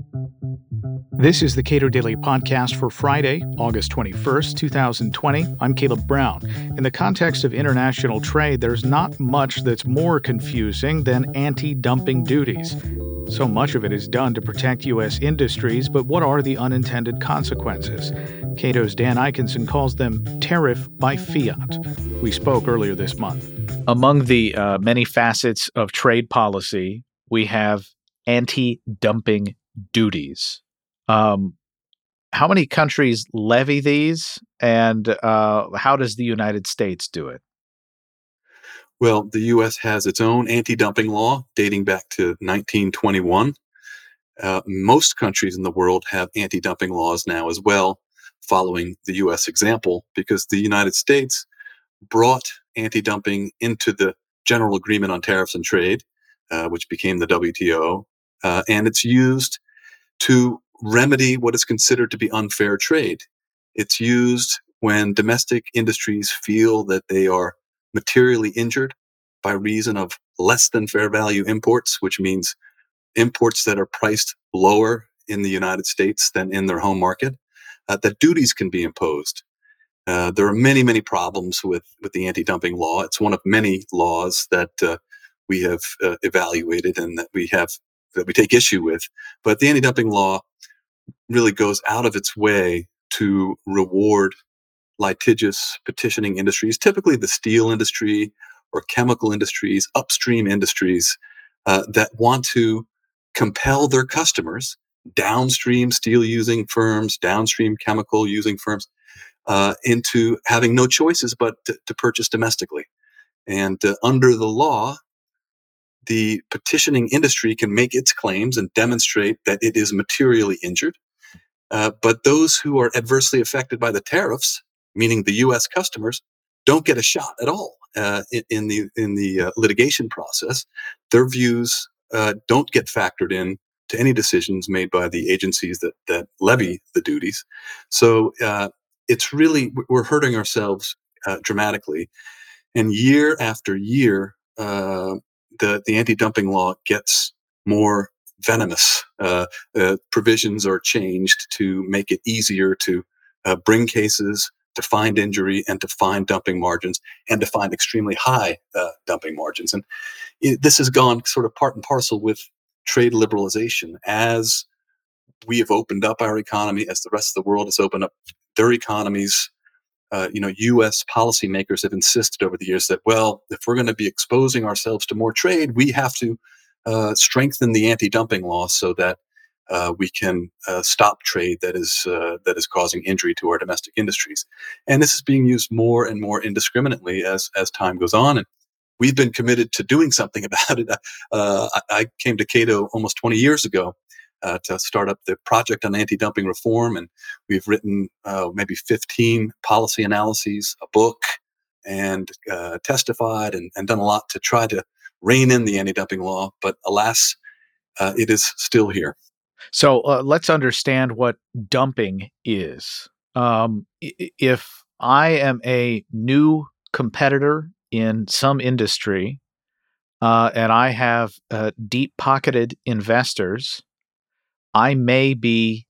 This is the Cato Daily Podcast for Friday, August 21st, 2020. I'm Caleb Brown. In the context of international trade, there's not much that's more confusing than anti-dumping duties. So much of it is done to protect U.S. industries, but what are the unintended consequences? Cato's Dan Ikenson calls them tariff by fiat. We spoke earlier this month. Among the many facets of trade policy, we have anti-dumping duties. How many countries levy these, and how does the United States do it? Well, the U.S. has its own anti-dumping law dating back to 1921. Most countries in the world have anti-dumping laws now as well, following the U.S. example, because the United States brought anti-dumping into the General Agreement on Tariffs and Trade, which became the WTO, and it's used to remedy what is considered to be unfair trade. It's used when domestic industries feel that they are materially injured by reason of less than fair value imports, which means imports that are priced lower in the United States than in their home market, that duties can be imposed. There are many, many problems with the anti-dumping law. It's one of many laws that we have evaluated and that we take issue with. But the anti-dumping law really goes out of its way to reward litigious petitioning industries, typically the steel industry or chemical industries, upstream industries that want to compel their customers, downstream steel using firms, downstream chemical using firms, into having no choices but to purchase domestically. And under the law, the petitioning industry can make its claims and demonstrate that it is materially injured. But those who are adversely affected by the tariffs, meaning the U.S. customers, don't get a shot at all in the litigation process. Their views don't get factored in to any decisions made by the agencies that levy the duties. So it's really, we're hurting ourselves dramatically. And year after year, the anti-dumping law gets more venomous. Provisions are changed to make it easier to bring cases, to find injury, and to find dumping margins, and to find extremely high dumping margins. And this has gone sort of part and parcel with trade liberalization. As we have opened up our economy, as the rest of the world has opened up their economies, U.S. policymakers have insisted over the years that, well, if we're going to be exposing ourselves to more trade, we have to strengthen the anti-dumping law so that we can stop trade that is causing injury to our domestic industries. And this is being used more and more indiscriminately as time goes on. And we've been committed to doing something about it. I came to Cato almost 20 years ago to start up the project on anti-dumping reform, and we've written maybe 15 policy analyses, a book, and testified and done a lot to try to rein in the anti-dumping law. But alas, it is still here. So let's understand what dumping is. If I am a new competitor in some industry and I have deep-pocketed investors, I may be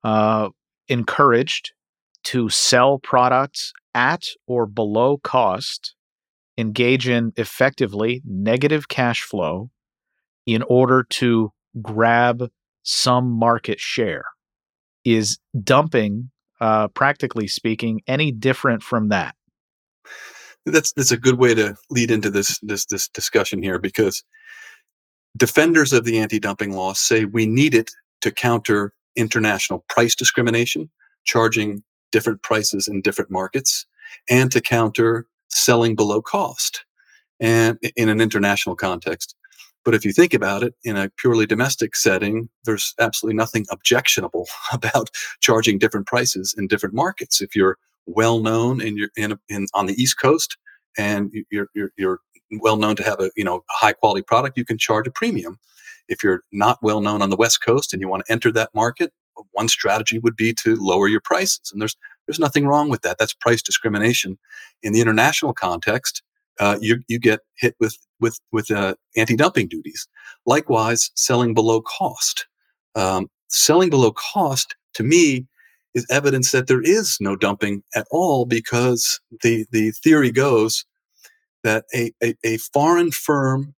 encouraged to sell products at or below cost, engage in effectively negative cash flow in order to grab some market share. Is dumping, practically speaking, any different from that? That's a good way to lead into this discussion here, because defenders of the anti-dumping law say we need it to counter international price discrimination, charging different prices in different markets, and to counter selling below cost and in an international context. But if you think about it, in a purely domestic setting, there's absolutely nothing objectionable about charging different prices in different markets. If you're well known and you're on the East Coast and you're well known to have a high quality product, you can charge a premium. If you're not well known on the West Coast and you want to enter that market, one strategy would be to lower your prices. And there's nothing wrong with that. That's price discrimination. In the international context, you get hit with anti-dumping duties. Likewise, selling below cost. selling below cost, to me, is evidence that there is no dumping at all, because the theory goes that a foreign firm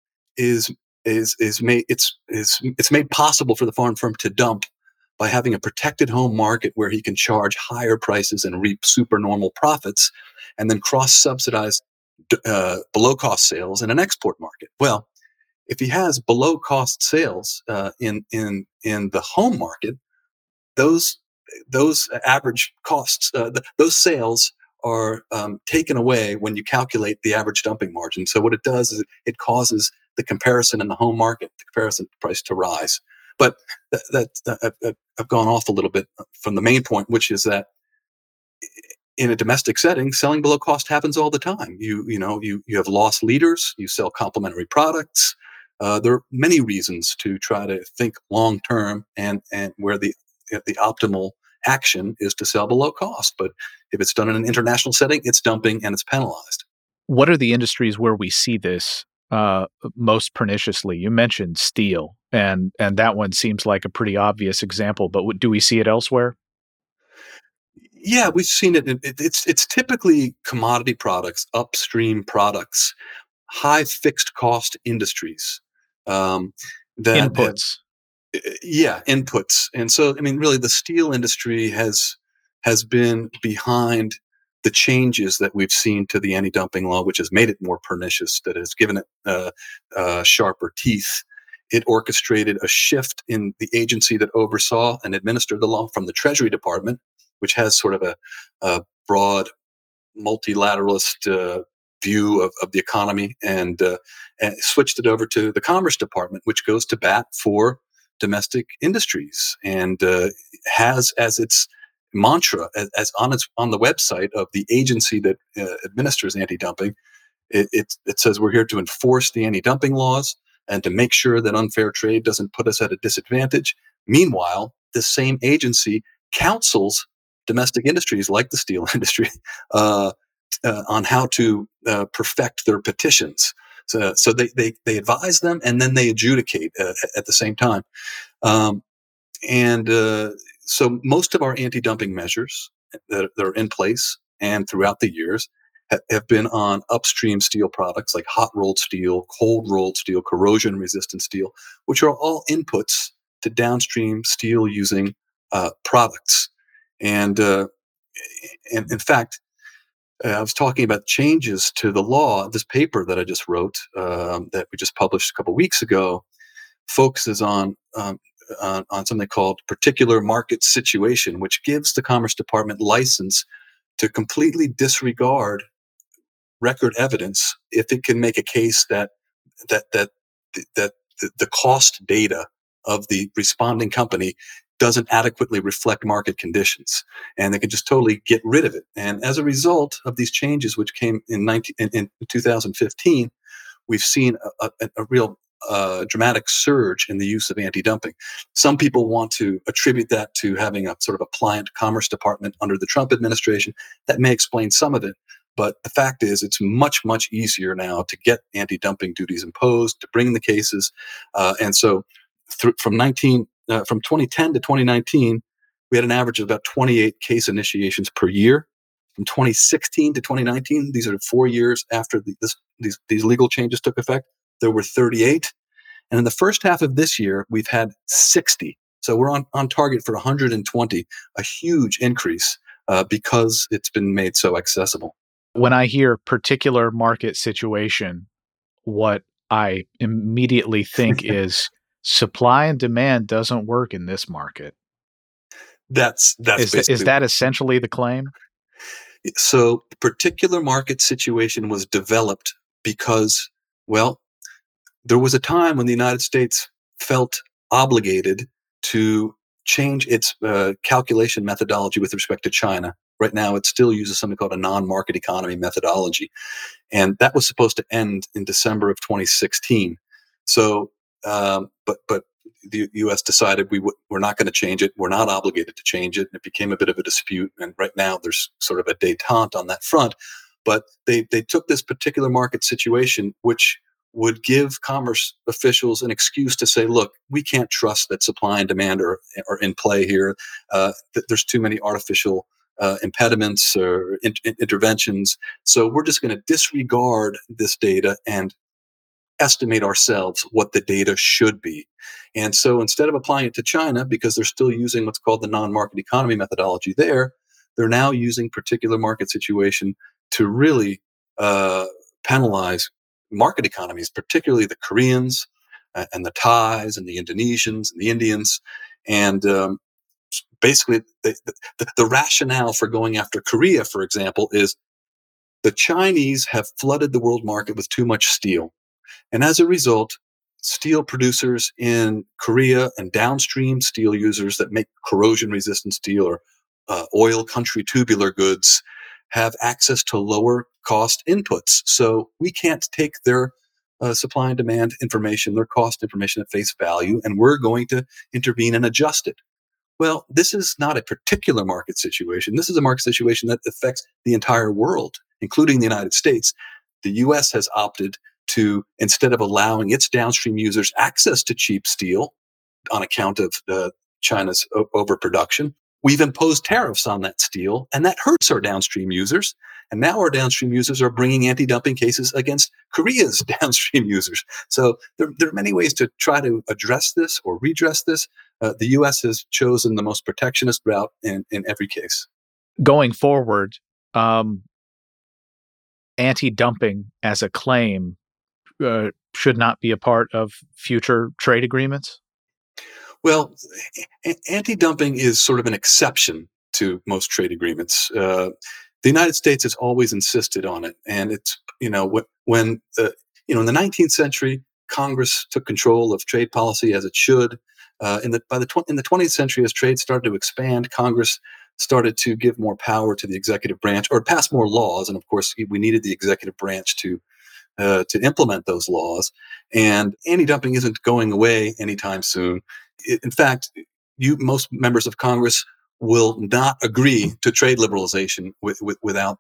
is made it's made possible for the foreign firm to dump by having a protected home market where he can charge higher prices and reap supernormal profits, and then cross subsidize below cost sales in an export market. Well, if he has below cost sales in the home market, those those average costs, those sales are taken away when you calculate the average dumping margin. So what it does is it causes the comparison in the home market, the comparison price, to rise. But I've gone off a little bit from the main point, which is that in a domestic setting, selling below cost happens all the time. You have lost leaders. You sell complementary products. There are many reasons to try to think long term, and where the optimal action is to sell below cost. But if it's done in an international setting, it's dumping and it's penalized. What are the industries where we see this most perniciously? You mentioned steel, and that one seems like a pretty obvious example. But do we see it elsewhere? Yeah, we've seen it. It's typically commodity products, upstream products, high fixed cost industries um, that have, Inputs. yeah, inputs. And so, I mean, really, the steel industry has been behind the changes that we've seen to the anti-dumping law, which has made it more pernicious, that has given it sharper teeth. It orchestrated a shift in the agency that oversaw and administered the law from the Treasury Department, which has sort of a broad multilateralist view of the economy, and switched it over to the Commerce Department, which goes to bat for domestic industries, and has as its mantra, as on the website of the agency that administers anti-dumping, it says we're here to enforce the anti-dumping laws and to make sure that unfair trade doesn't put us at a disadvantage. Meanwhile, this same agency counsels domestic industries like the steel industry uh, on how to perfect their petitions. So they advise them, and then they adjudicate at the same time. Um, and so most of our anti-dumping measures that are in place and throughout the years have been on upstream steel products like hot rolled steel, cold rolled steel, corrosion resistant steel, which are all inputs to downstream steel using products. And in fact, I was talking about changes to the law. This paper that I just wrote, that we just published a couple of weeks ago, focuses on something called particular market situation, which gives the Commerce Department license to completely disregard record evidence if it can make a case that the cost data of the responding company doesn't adequately reflect market conditions, and they can just totally get rid of it. And as a result of these changes, which came in 2015, we've seen a real dramatic surge in the use of anti-dumping. Some people want to attribute that to having a sort of a pliant Commerce Department under the Trump administration. That may explain some of it. But the fact is, it's much, much easier now to get anti-dumping duties imposed, to bring the cases. And so from 2010 to 2019, we had an average of about 28 case initiations per year. From 2016 to 2019, these are 4 years after these legal changes took effect, there were 38. And in the first half of this year, we've had 60. So we're on target for 120, a huge increase because it's been made so accessible. When I hear particular market situation, what I immediately think is supply and demand doesn't work in this market. That's Is basically that essentially the claim? so. The particular market situation was developed because, well, there was a time when the United States felt obligated to change its calculation methodology with respect to China. Right now, it still uses something called a non-market economy methodology, and that was supposed to end in December of 2016. So, but the U.S. decided we're not going to change it. We're not obligated to change it, and it became a bit of a dispute. And right now, there's sort of a détente on that front. But they took this particular market situation, which would give commerce officials an excuse to say, look, we can't trust that supply and demand are in play here. There's too many artificial impediments or interventions. So we're just going to disregard this data and estimate ourselves what the data should be. And so instead of applying it to China, because they're still using what's called the non-market economy methodology there, they're now using particular market situation to really penalize market economies, particularly the Koreans and the Thais and the Indonesians and the Indians. And basically, the rationale for going after Korea, for example, is the Chinese have flooded the world market with too much steel. And as a result, steel producers in Korea and downstream steel users that make corrosion-resistant steel or oil country tubular goods have access to lower cost inputs. So we can't take their supply and demand information, their cost information at face value, and we're going to intervene and adjust it. Well, this is not a particular market situation. This is a market situation that affects the entire world, including the United States. The U.S. has opted to, instead of allowing its downstream users access to cheap steel on account of China's overproduction, we've imposed tariffs on that steel, and that hurts our downstream users. And now our downstream users are bringing anti-dumping cases against Korea's downstream users. So there are many ways to try to address this or redress this. The U.S. has chosen the most protectionist route in every case. Going forward, anti-dumping as a claim should not be a part of future trade agreements? Well, anti-dumping is sort of an exception to most trade agreements. The United States has always insisted on it, and it's when in the 19th century, Congress took control of trade policy as it should. In the 20th century, as trade started to expand, Congress started to give more power to the executive branch or pass more laws, and of course, we needed the executive branch to implement those laws. And anti-dumping isn't going away anytime soon. In fact, most members of Congress will not agree to trade liberalization without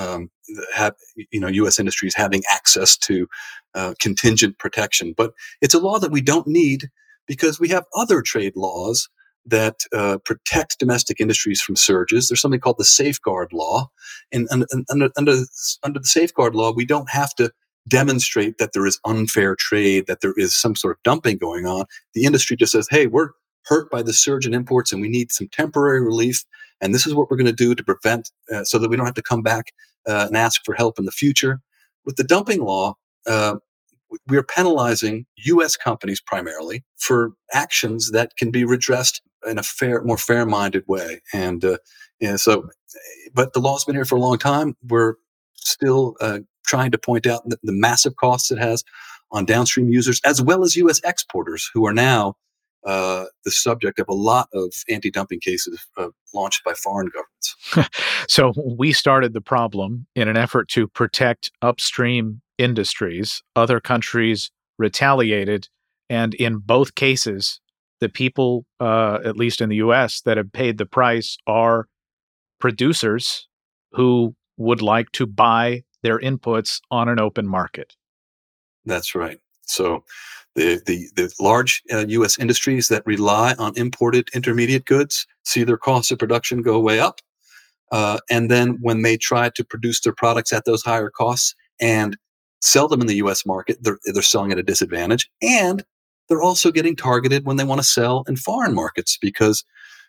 U.S. industries having access to contingent protection. But it's a law that we don't need because we have other trade laws that protect domestic industries from surges. There's something called the Safeguard Law, and under the Safeguard Law, we don't have to demonstrate that there is unfair trade, that there is some sort of dumping going on. The industry just says, hey, we're hurt by the surge in imports and we need some temporary relief. And this is what we're going to do to prevent so that we don't have to come back and ask for help in the future. With the dumping law, we're penalizing U.S. companies primarily for actions that can be redressed in a more fair-minded way. And but the law's been here for a long time. We're still trying to point out the massive costs it has on downstream users, as well as U.S. exporters, who are now the subject of a lot of anti-dumping cases launched by foreign governments. So we started the problem in an effort to protect upstream industries. Other countries retaliated, and in both cases, the people, at least in the U.S., that have paid the price are producers who would like to buy their inputs on an open market. That's right. So the large U.S. industries that rely on imported intermediate goods see their costs of production go way up. And then when they try to produce their products at those higher costs and sell them in the U.S. market, they're selling at a disadvantage. And they're also getting targeted when they want to sell in foreign markets because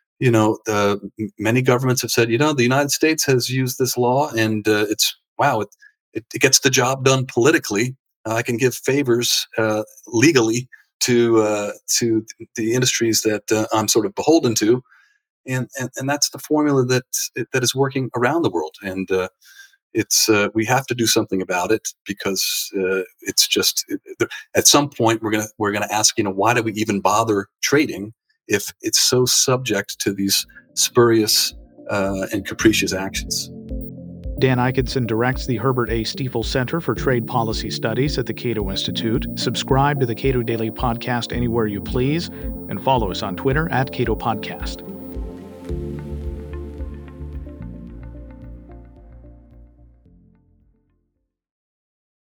many governments have said, the United States has used this law and it gets the job done politically. I can give favors legally to the industries that I'm sort of beholden to, and that's the formula that is working around the world. And we have to do something about it because it's just at some point we're gonna ask, why do we even bother trading if it's so subject to these spurious and capricious actions? Dan Eiketson directs the Herbert A. Stiefel Center for Trade Policy Studies at the Cato Institute. Subscribe to the Cato Daily Podcast anywhere you please, and follow us on Twitter @Cato Podcast.